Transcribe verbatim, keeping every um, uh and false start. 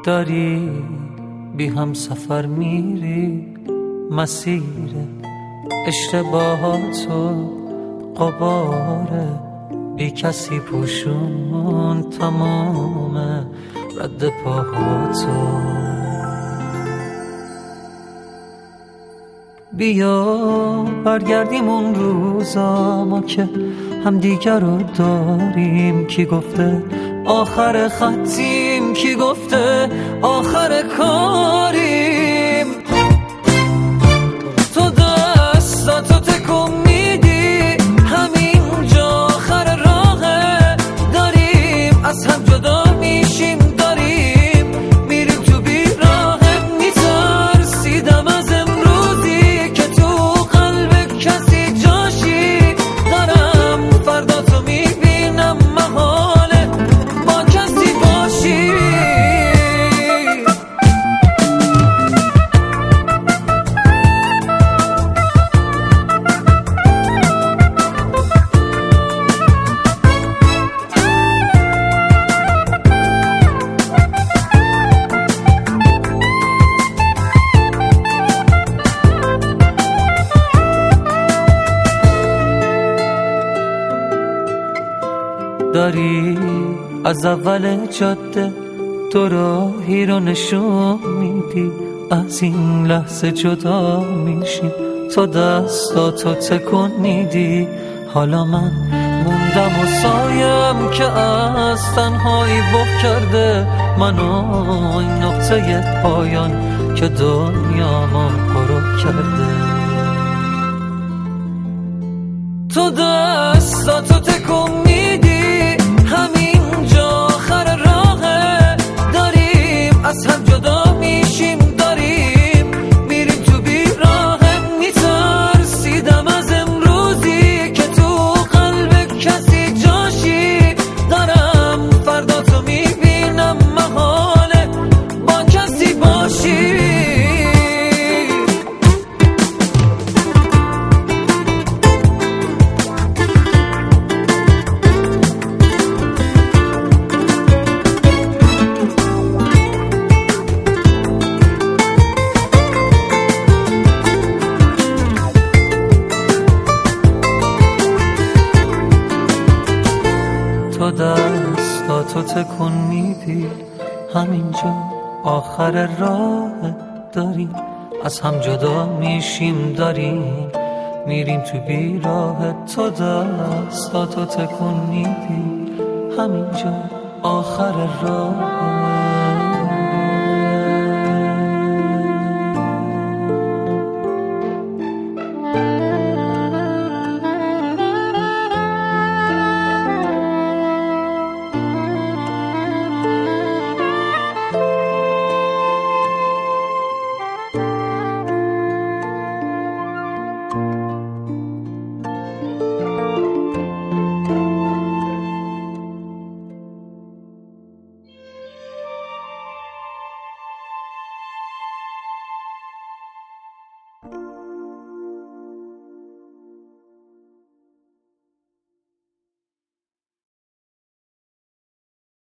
داری بی هم سفر میری، مسیر اشتباهاتو قباره بی کسی پوشون تمام رد پاهاتو. بیا برگردیم اون روزا ما که هم دیگر رو داریم. کی گفته آخر خطیم، کی گفته آخر کاریم. تو دستاتو تکون میدی، همینجا آخر راهه. داریم از هم جدا میشیم، داریم میریم تو بیراهه. میترسیدم از امروزی که تو قلب کسی جاشی. دارم فردا تو میبینم محاله با کسی باشی. داری از اول جاده تو راهی رو نشون میدی. از این لحظه جدا میشیم، تو دستاتو تکون میدی. حالا من موندم و سایم که از تنهایی بغ کرده منو. این نقطه پایان که دنیامو پرو کرده. تو دستاتو تکون میدی، همینجا آخر راهه. داریم از هم جدا میشیم، داریم میریم تو بیراهه. میترسیدم از امروزی که تو قلب کسی جاشی. دارم فردا تو میبینم محاله با کسی باشی. تو دستاتو تکون میدی، همینجا آخر راه. داریم از هم جدا میشیم، داریم میریم تو بیراه. تو دستاتو تکون میدی، همینجا آخر راه.